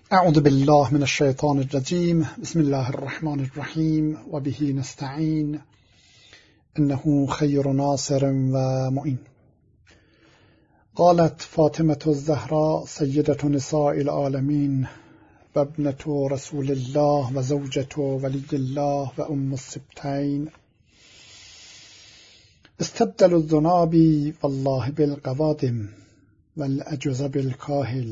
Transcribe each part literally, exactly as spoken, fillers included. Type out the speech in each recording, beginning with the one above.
اعوذ بالله من الشیطان الرجیم. بسم الله الرحمن الرحیم و به نستعین انه خیر ناصر و معین. قالت فاطمة الزهراء سیدة نساء العالمین و ابنة رسول الله و زوجة ولی الله و ام السبتین: استبدل الذناب والله بالقوادم والعجز بالکاهل،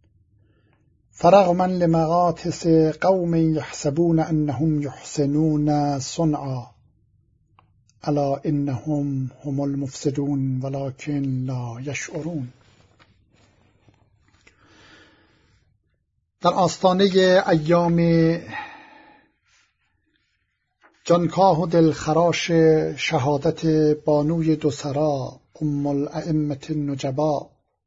فرغما لمغاتس قوم يحسبون أنهم يحسنون صنعا الا انهم هم المفسدون ولكن لا يشعرون. در آستانه ایام جانکاه و دلخراش شهادت بانوی دو سرا ام الائمة النجبا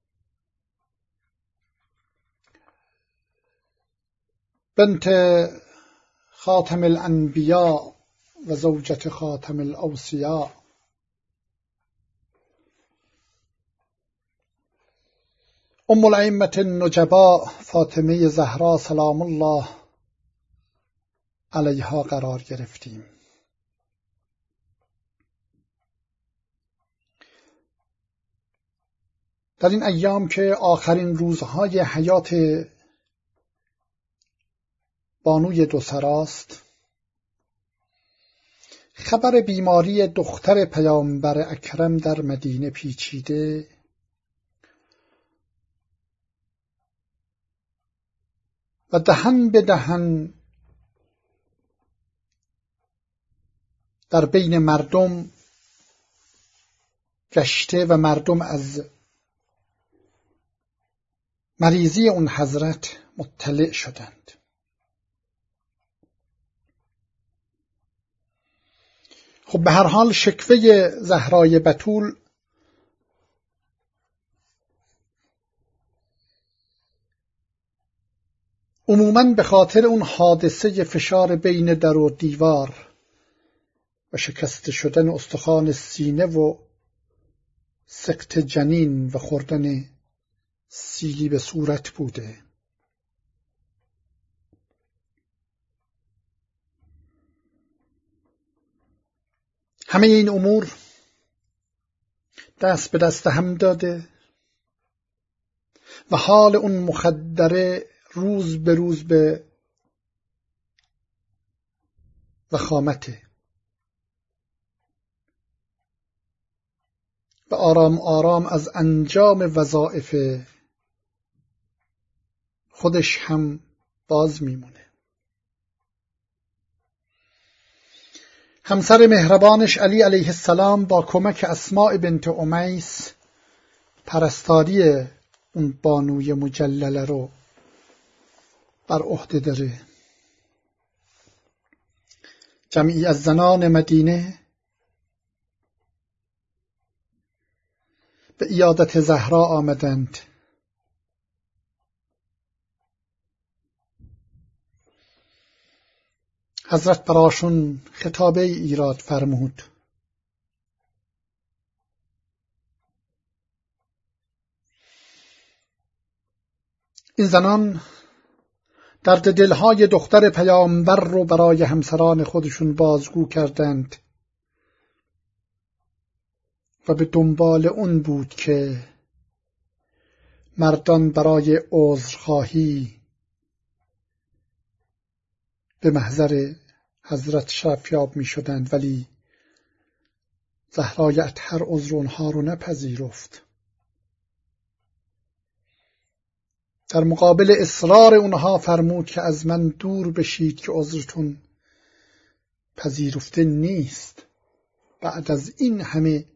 بنت خاتم الانبیاء و زوجت خاتم الاوصیاء، ام الائمة النجبا فاطمه زهرا سلام الله علیها قرار گرفتیم. در این ایام که آخرین روزهای حیات بانوی دو سراست، خبر بیماری دختر پیامبر اکرم در مدینه پیچیده و دهن به دهن در بین مردم گشته و مردم از مریضی اون حضرت مطلع شدند. خب به هر حال شکوه زهرای بتول عموماً به خاطر اون حادثه فشار بین در و دیوار و شکست شدن استخوان سینه و سقط جنین و خوردن سیلی به صورت بوده. همه این امور دست به دست هم داده و حال اون مخدره روز به روز به وخامته و آرام آرام از انجام وظایف خودش هم باز میمونه. همسر مهربانش علی علیه السلام با کمک اسماء بنت امیس پرستاری اون بانوی مجلله رو بر عهده داره. جمعی از زنان مدینه به عیادت زهرا آمدند. حضرت براشون خطابه ایراد فرمود. این زنان درد دلهای دختر پیامبر رو برای همسران خودشون بازگو کردند و به دنبال اون بود که مردان برای عذرخواهی به محضر حضرت شرفیاب می شدند، ولی زهرای اطهر عذر اونها رو نپذیرفت. در مقابل اصرار اونها فرمود که از من دور بشید که عذرتون پذیرفته نیست. بعد از این همه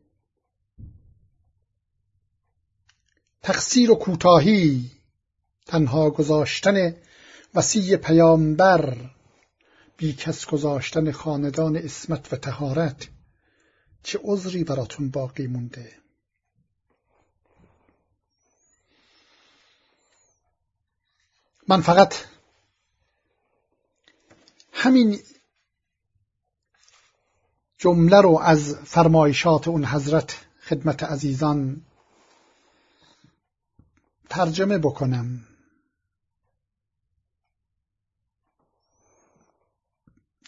تقصیر و کوتاهی، تنها گذاشتن وصی پیامبر، بی کس گذاشتن خاندان عصمت و طهارت، چه عذری براتون باقی مونده؟ من فقط همین جمله رو از فرمایشات اون حضرت خدمت عزیزان ترجمه بکنم.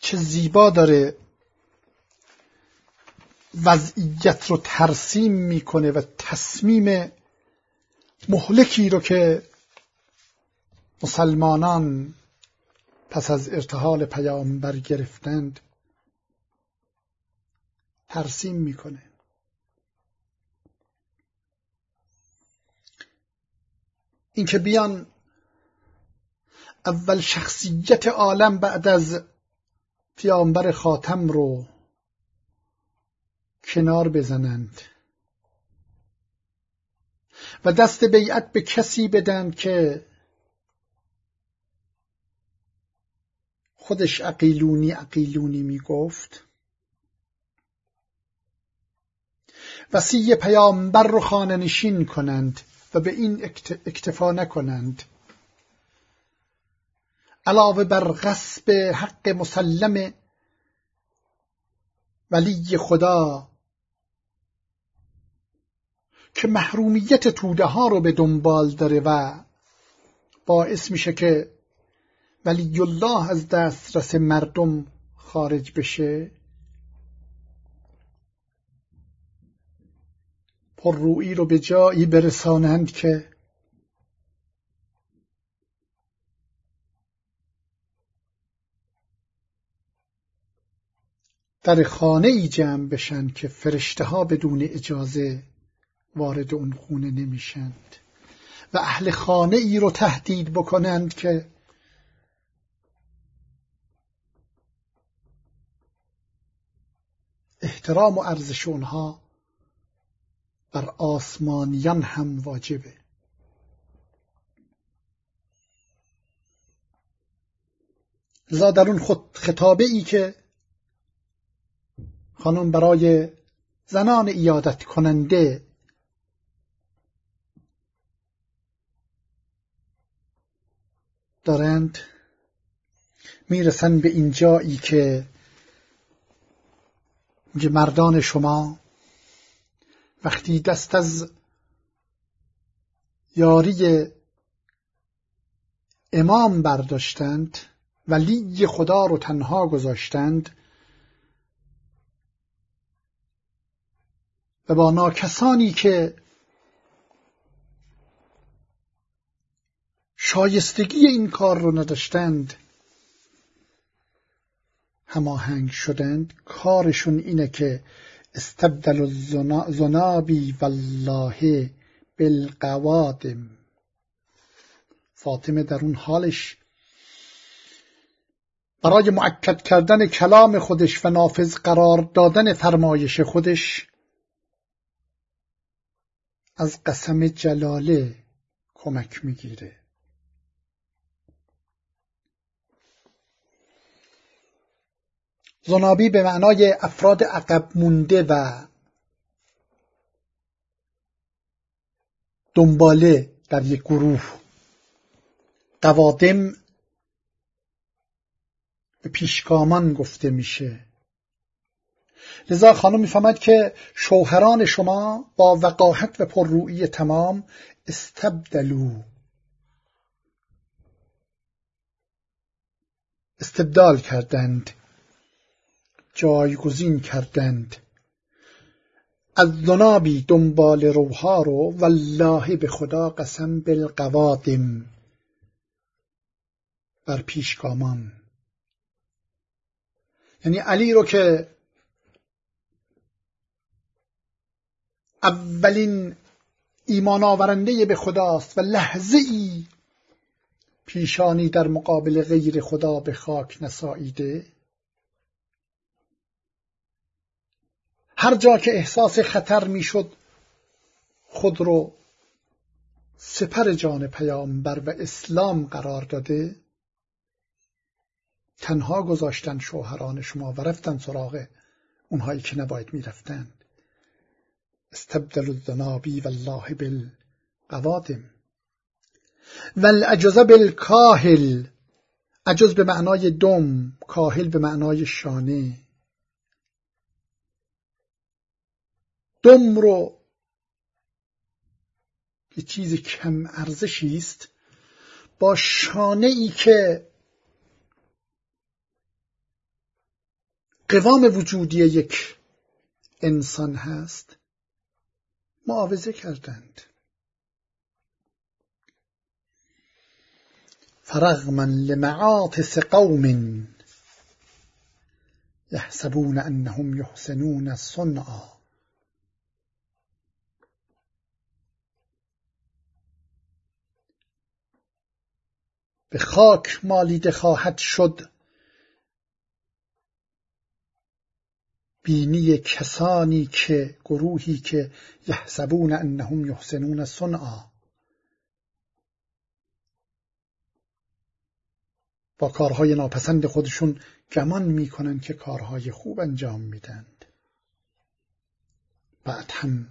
چه زیبا داره وضعیت رو ترسیم میکنه و تصمیم مهلکی رو که مسلمانان پس از ارتحال پیامبر گرفتند ترسیم میکنه. اینکه بیان اول شخصیت عالم بعد از پیامبر خاتم رو کنار بزنند و دست بیعت به کسی بدن که خودش عقیلونی عقیلونی می گفت، وصی پیامبر رو خانه نشین کنند و به این اکتفا نکنند، علاوه بر غصب حق مسلم ولی خدا که محرومیت توده ها رو به دنبال داره و باعث میشه که ولی الله از دسترس مردم خارج بشه، پررویی رو به جایی برسانند که در خانه ای جمع بشن که فرشته ها بدون اجازه وارد اون خونه نمیشند و اهل خانه ای رو تهدید بکنند که احترام و ارزش اونها بر آسمانیان هم واجبه. لذا در اون خود خطابه ای که خانم برای زنان عیادت کننده دارند میرسن به این جایی که میگه مردان شما وقتی دست از یاری امام برداشتند، ولی خدا رو تنها گذاشتند و با ناکسانی که شایستگی این کار رو نداشتند هماهنگ شدند، کارشون اینه که استبدل الذنابی والله بالقوادم. فاطمه در اون حالش برای مؤکد کردن کلام خودش و نافذ قرار دادن فرمایش خودش از قسم جلاله کمک میگیره. ذنابی به معنای افراد عقب مونده و دنباله در یک گروه، قوادم به پیشگامان گفته میشه. لذا خانم میفهمد که شوهران شما با وقاحت و پررویی تمام استبدلو، استبدال کردند، جایگزین کردند از ذنابی دنبال روها رو، والله به خدا قسم بالقوادم بر پیشگامان. یعنی علی رو که اولین ایمان آورنده به خداست و لحظه ای پیشانی در مقابل غیر خدا به خاک نساییده، هر جا که احساس خطر میشد خود رو سپر جان پیامبر و اسلام قرار داده، تنها گذاشتن شوهران شما و رفتن سراغ اونهایی که نباید میرفتن. استبدل الذنابی والله بالقوادم والعجز بالکاهل. عجز به معنای دم، کاهل به معنای شانه. دم رو یه چیز کم ارزشی است با شانه ای که قوام وجودی یک انسان هست معاوضه کردند. فرغما لمعاطس قوم یحسبون انهم یحسنون صنعا. به خاک مالیده خواهد شد بینی کسانی که گروهی که یحسبون انهم یحسنون صنعا، با کارهای ناپسند خودشون گمان میکنن که کارهای خوب انجام میدند. بعد هم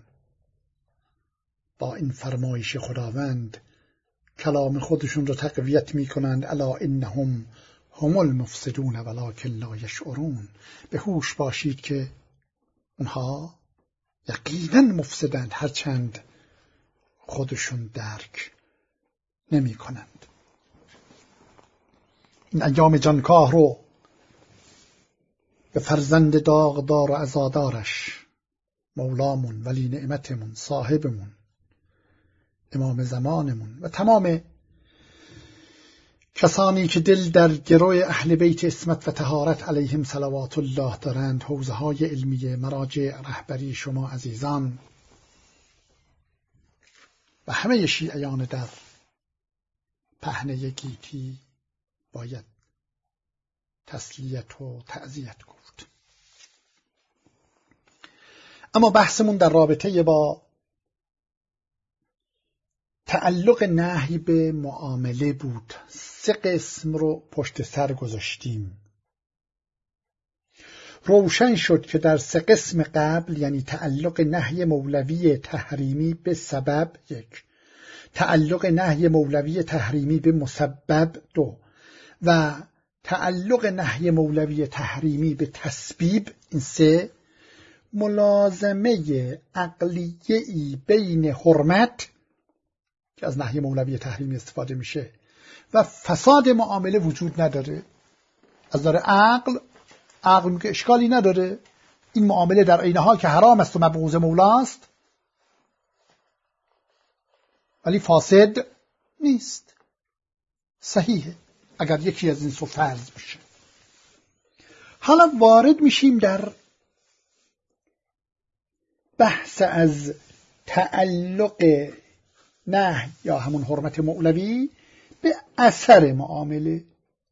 با این فرمایش خداوند کلام خودشون رو تقویت میکنند. الا انهم هم المفسدون ولکن لا یشعرون. به هوش باشید که اونها یقینا مفسدند، هرچند خودشون درک نمی کنند. این ایام جانکاه رو به فرزند داغدار و عزادارش، مولامون، ولی نعمتمون، صاحبمون، امام زمانمون و تمام کسانی که دل در گروه اهل بیت عصمت و طهارت علیهم صلوات الله دارند، حوزه های علمی مراجع رهبری شما عزیزان و همه شیعیان در پهنه گیتی باید تسلیت و تعزیت گفت. اما بحثمون در رابطه با تعلق نهی به معامله بود. سه قسم رو پشت سر گذاشتیم. روشن شد که در سه قسم قبل، یعنی تعلق نهی مولوی تحریمی به سبب یک، تعلق نهی مولوی تحریمی به مسبب دو و تعلق نهی مولوی تحریمی به تسبیب، این سه، ملازمه عقلیه‌ای بین حرمت که از نهی مولوی تحریمی استفاده میشه و فساد معامله وجود نداره. از نظر عقل عقل میگه اشکالی نداره، این معامله در عین حال که حرام است و مبغوض مولاست ولی فاسد نیست، صحیحه اگر یکی از این سو فرض بشه. حالا وارد میشیم در بحث از تعلق نه یا همون حرمت مولوی به اثر معامله.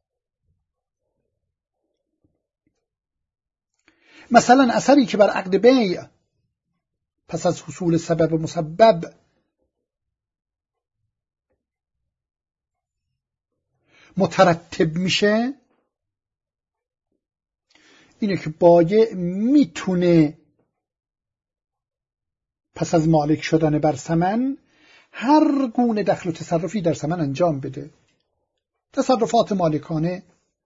مثلا اثری که بر عقد بیع پس از حصول سبب مسبب مترتب میشه اینه که بایع میتونه پس از مالک شدن بر ثمن هر گونه دخل و تصرفی در ثمن انجام بده. تصرفات مالکانه،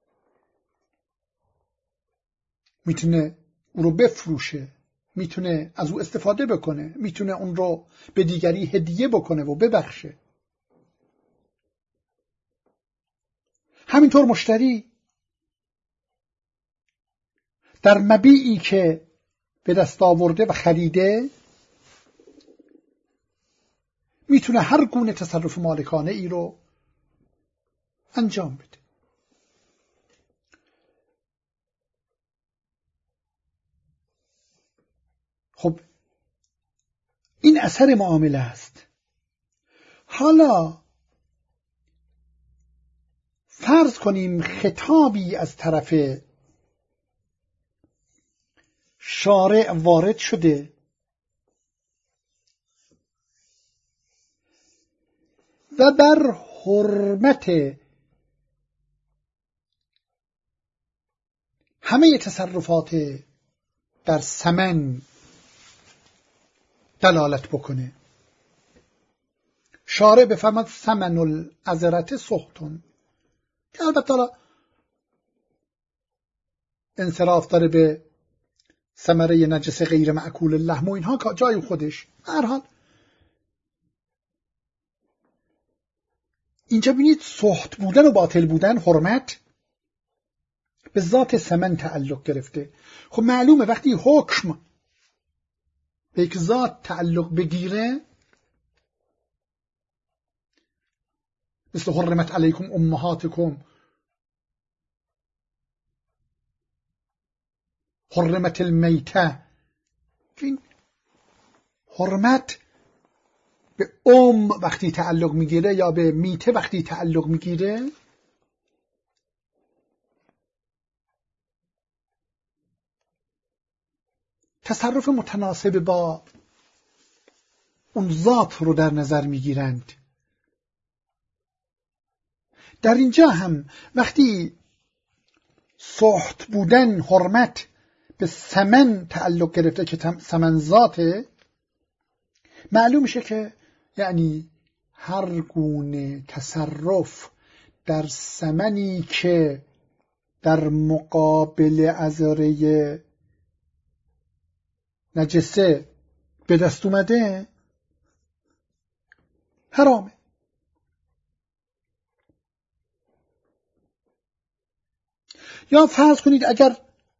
میتونه او رو بفروشه، میتونه از او استفاده بکنه، میتونه اون رو به دیگری هدیه بکنه و ببخشه. همینطور مشتری در مبیعی که به دست آورده و خریده میتونه هر گونه تصرف مالکانه ای رو انجام بده. خب این اثر معامله است. حالا فرض کنیم خطابی از طرف شارع وارد شده و بر حرمت همه تصرفات در ثمن دلالت بکنه. شارع بفرماد ثمن العذرت سختون، که البته انصراف داره به ثمره نجس غیر معکول اللحم و اینها جای خودش. هر حال اینجا ببینید سخت بودن و باطل بودن حرمت به ذات ثمن تعلق گرفته. خب معلومه وقتی حکم به یک ذات تعلق بگیره، مثل حرمت علیکم امهاتکم، حرمت المیته، این حرمت به ام وقتی تعلق میگیره یا به میته وقتی تعلق میگیره، تصرف متناسب با اون ذات رو در نظر میگیرند. در اینجا هم وقتی سخت بودن حرمت به ثمن تعلق گرفته که ثمن ذاته، معلوم میشه که یعنی هر گونه تصرف در ثمنی که در مقابل عذره نجسه به دست اومده حرامه. یا فرض کنید اگر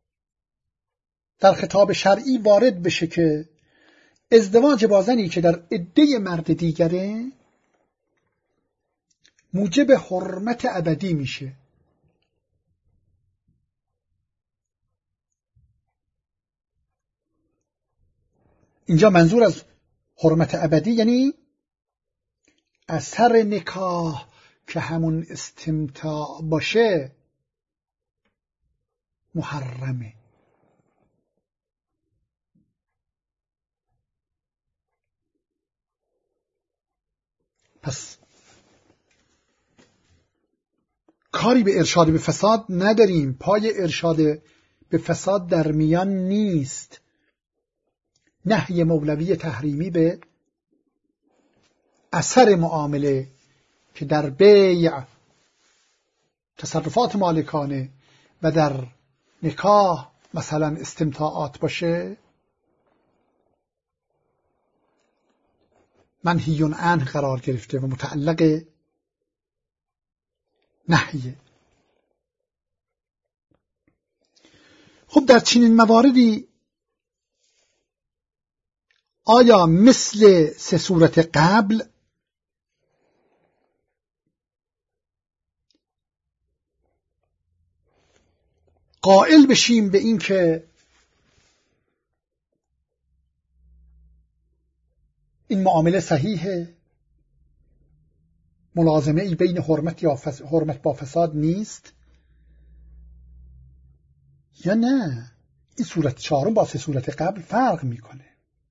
در خطاب شرعی وارد بشه که ازدواج با زنی که در عده مرد دیگره موجب حرمت ابدی میشه، اینجا منظور از حرمت ابدی یعنی اثر نکاح که همون استمتاع باشه محرمه. پس کاری به ارشاد به فساد نداریم، پای ارشاد به فساد در میان نیست. نهی مولوی تحریمی به اثر معامله که در بیع تصرفات مالکانه و در نکاح مثلا استمتاعات باشه منهی عنه قرار گرفته و متعلق نهیه. خب در چنین مواردی آیا مثل سه صورت قبل قائل بشیم به این که این معامله صحیحه، ملازمه ای بین حرمت یا فس... حرمت با فساد نیست، یا نه این صورت چهارم با سه صورت قبل فرق میکنه؟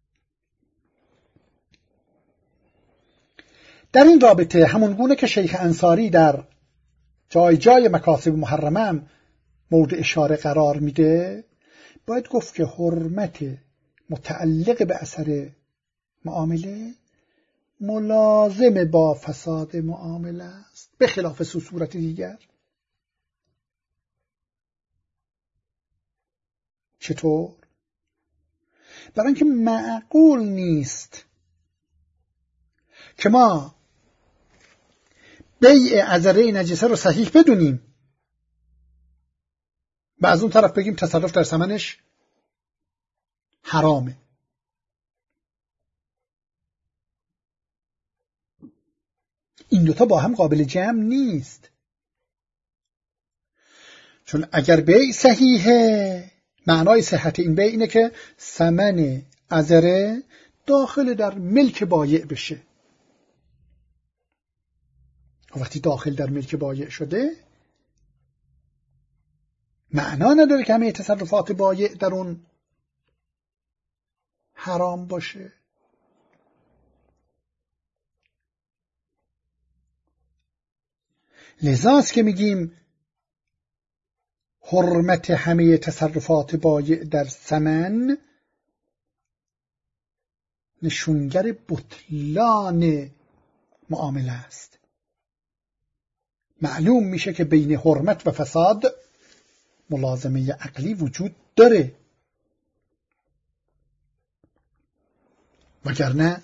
در این رابطه همون گونه که شیخ انصاری در جای جای مکاسب محرمه مورد اشاره قرار میده، باید گفت که حرمت متعلق به اثر معامله ملازم با فساد معامله است، به خلاف سه صورت دیگر. چطور؟ برای اینکه معقول نیست که ما بیع عذره نجسه رو صحیح بدونیم و از اون طرف بگیم تصرف در ثمنش حرامه. این دوتا با هم قابل جمع نیست، چون اگر بیع صحیحه معنای صحت این بیع اینه که ثمن عذره داخل در ملک بایع بشه. وقتی داخل در ملک بایع شده معنا نداره که همه تصرفات بایع در اون حرام باشه. لذاست که میگیم حرمت همه تصرفات بایع در ثمن نشونگر بطلان معامله است. معلوم میشه که بین حرمت و فساد ملازمه عقلی وجود داره، وگرنه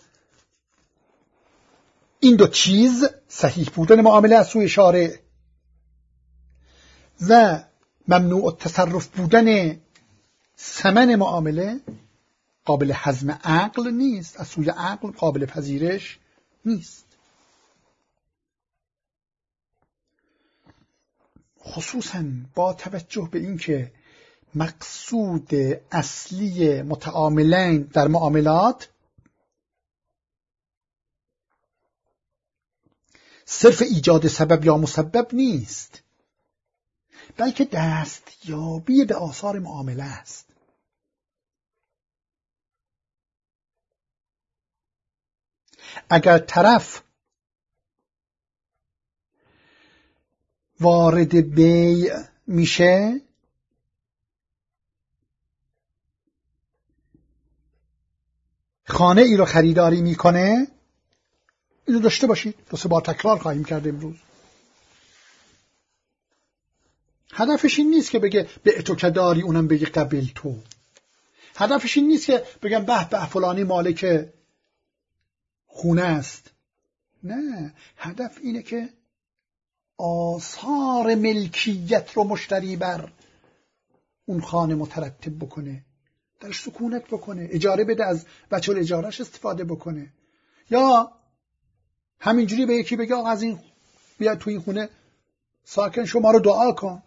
این دو چیز صحیح بودن معامله از سوی شارع و ممنوع التصرف بودن ثمن معامله قابل هضم عقل نیست، از سوی عقل قابل پذیرش نیست. خصوصاً با توجه به اینکه مقصود اصلی متعاملین در معاملات صرف ایجاد سبب یا مسبب نیست، بلکه دستیابی به آثار معامله است. اگر طرف وارد بیع میشه خانه ای رو خریداری میکنه، اینو داشته باشید، دو سه بار تکرار خواهیم کرد امروز. هدفش این نیست که بگه به تو که داری اونم بگه قبل تو. هدفش این نیست که بگم به به فلانی مالک خونه است. نه، هدف اینه که آثار ملکیت رو مشتری بر اون خانه مترتب بکنه، درش سکونت بکنه، اجاره بده، از وجه الاجارهش استفاده بکنه، یا همینجوری به یکی بگه آقا از این بیا تو این خونه ساکن شما رو دعا کن.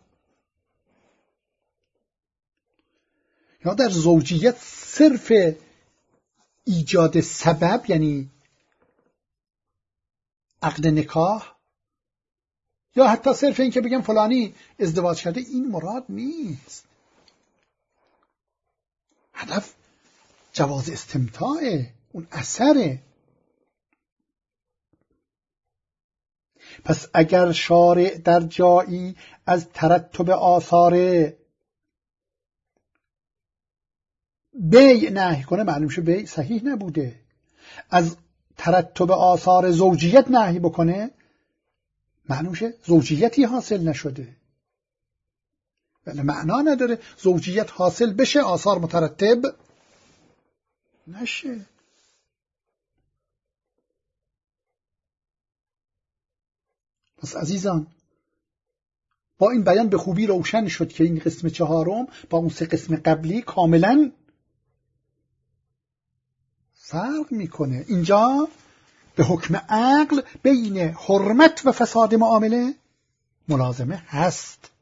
یا در زوجیت صرف ایجاد سبب یعنی عقد نکاح یا حتی صرف این که بگم فلانی ازدواج کرده این مراد نیست. هدف جواز استمتاعه، اون اثره. پس اگر شارع در جایی از ترتب آثار بیع نهی کنه، معلوم شه بیع صحیح نبوده. از ترتب آثار زوجیت نهی بکنه، معلوم شه زوجیتی حاصل نشده. ولی معنا نداره زوجیت حاصل بشه آثار مترتب نشه. پس عزیزان، با این بیان به خوبی روشن شد که این قسم چهارم با اون سه قسم قبلی کاملا فرق میکنه. اینجا به حکم عقل بین حرمت و فساد معامله ملازمه هست.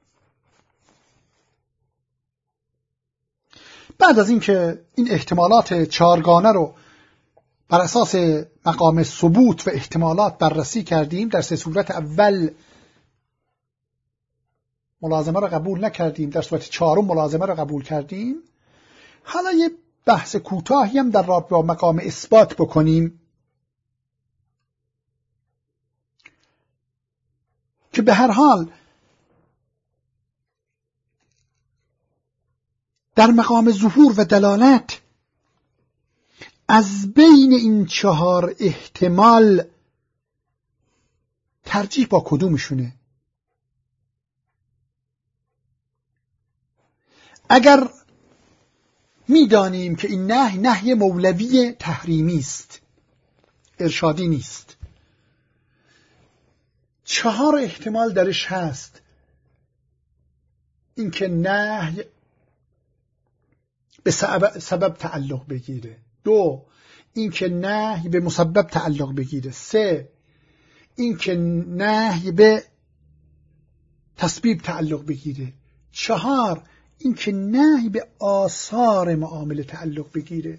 بعد از اینکه این احتمالات چهارگانه رو بر اساس مقام ثبوت و احتمالات بررسی کردیم، در سه صورت اول ملازمه رو قبول نکردیم، در صورت چهارم ملازمه رو قبول کردیم. حالا یه بحث کوتاهی هم در رابطه با مقام اثبات بکنیم که به هر حال در مقام ظهور و دلالت از بین این چهار احتمال ترجیح با کدومشونه؟ اگر میدانیم که این نهی نهی مولوی تحریمی است، ارشادی نیست، چهار احتمال درش هست. اینکه نهی به سبب, سبب تعلق بگیره، دو اینکه نهی به مسبب تعلق بگیره، سه اینکه نهی به تسبیب تعلق بگیره، چهار اینکه نهی به آثار معامله تعلق بگیره.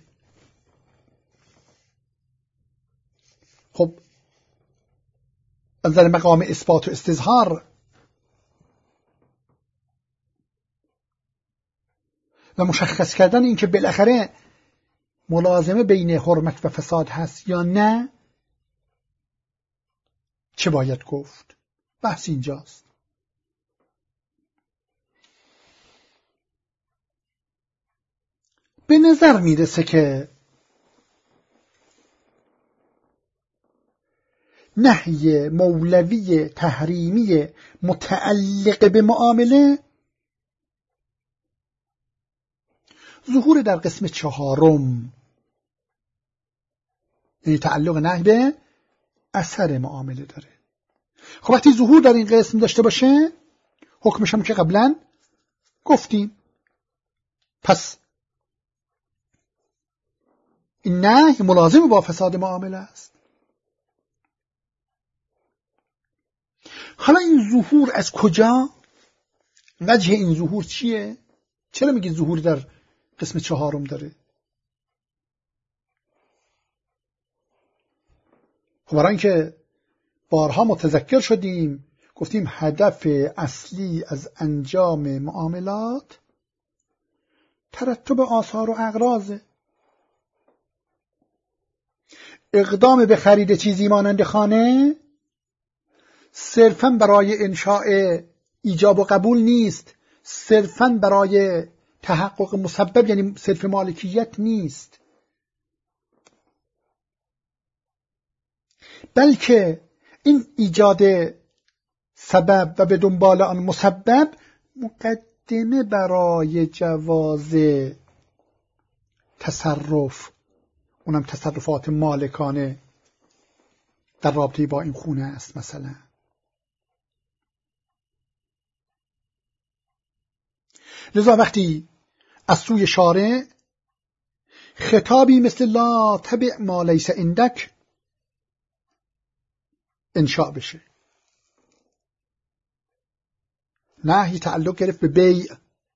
خب از در مقام اثبات و استظهار و مشخص کردن اینکه بالاخره ملازمه بین حرمت و فساد هست یا نه، چه باید گفت؟ بحث اینجاست. به نظر میرسه که نهی مولوی تحریمی متعلق به معامله ظهور در قسم چهارم، یعنی تعلق نهی به اثر معامله داره. خب وقتی ظهور در این قسم داشته باشه، حکمش هم که قبلا گفتیم پس این نهی ملازم با فساد معامله است. حالا این ظهور از کجا؟ وجه این ظهور چیه؟ چرا میگی ظهور در قسم چهارم داره؟ خب برای اینکه بارها متذکر شدیم گفتیم هدف اصلی از انجام معاملات ترتب آثار و اغراض. اقدام به خرید چیزی مانند خانه صرفاً برای انشاء ایجاب و قبول نیست، صرفاً برای تحقق مسبب یعنی صرف مالکیت نیست، بلکه این ایجاد سبب و به دنبال آن مسبب مقدمه برای جواز تصرف، اونم تصرفات مالکانه در رابطه با این خونه است. مثلا لذا وقتی از سوی شارع خطابی مثل لا تبع ما لیس عندک انشاء بشه، نهی تعلق گرفت به بیع.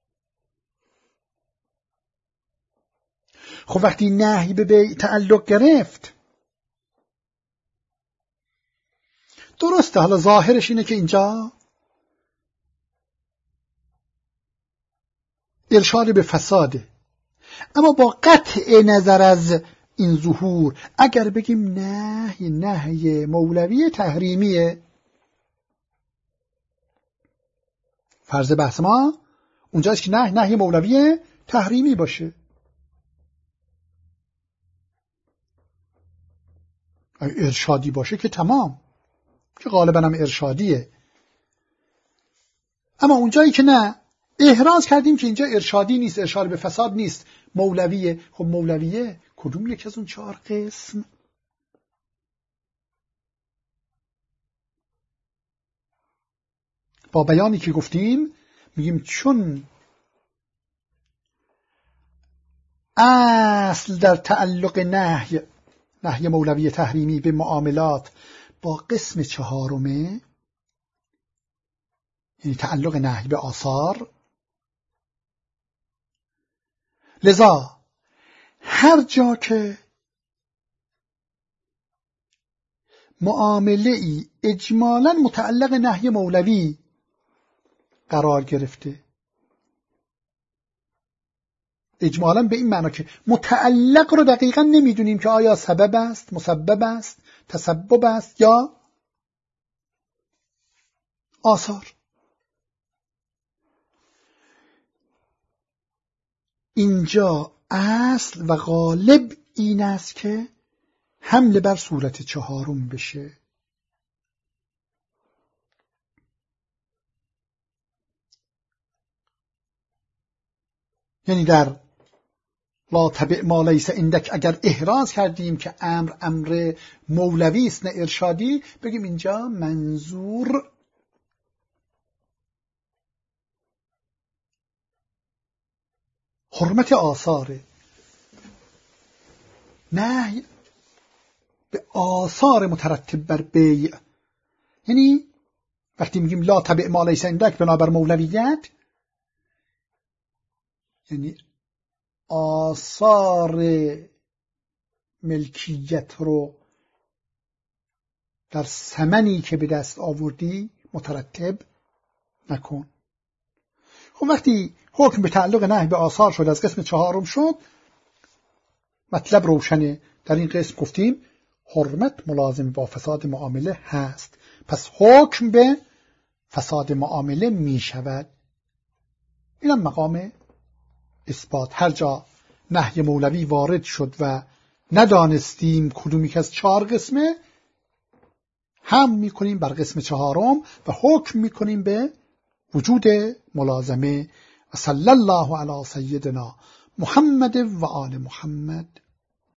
خب وقتی نهی به بیع تعلق گرفت، درسته حالا ظاهرش اینه که اینجا ارشاد به فساده، اما با قطع نظر از این ظهور اگر بگیم نهی نهی مولوی تحریمیه، فرض بحث ما اونجاست که نهی نهی مولوی تحریمی باشه. ارشادی باشه که تمام، که غالبا هم ارشادیه. اما اونجایی که نه، احراز کردیم که اینجا ارشادی نیست، ارشاد به فساد نیست، مولویه. خب مولویه کدوم یک از اون چهار قسم؟ با بیانی که گفتیم میگیم چون اصل در تعلق نهی نهی مولوی تحریمی به معاملات با قسم چهارمه، یعنی تعلق نهی به آثار، لذا هر جا که معامله ای اجمالاً متعلق نهی مولوی قرار گرفته، اجمالاً به این معنی که متعلق رو دقیقاً نمیدونیم که آیا سبب است، مسبب است، تسبب است یا آثار، اینجا اصل و غالب این است که حمله بر صورت چهارم بشه. یعنی در لا تبع ما لیس عندک اگر احراز کردیم که امر امر مولوی است نه ارشادی، بگیم اینجا منظور حرمت آثاره، نهی به آثار مترتب بر بیع. یعنی وقتی میگیم لا تبع ما لیس عندک بنابر مولویت، یعنی آثار ملکیت رو در ثمنی که به دست آوردی مترتب نکن. خب وقتی حکم به تعلق نهی به آثار شد، از قسم چهارم شد، مطلب روشنه. در این قسم گفتیم حرمت ملازم با فساد معامله هست، پس حکم به فساد معامله می شود. اینم مقام اثبات. هر جا نهی مولوی وارد شد و ندانستیم کدومی که از چهار قسمه، هم میکنیم بر قسم چهارم و حکم میکنیم به وجود ملازمه. و صلی الله علی سیدنا محمد و آل محمد.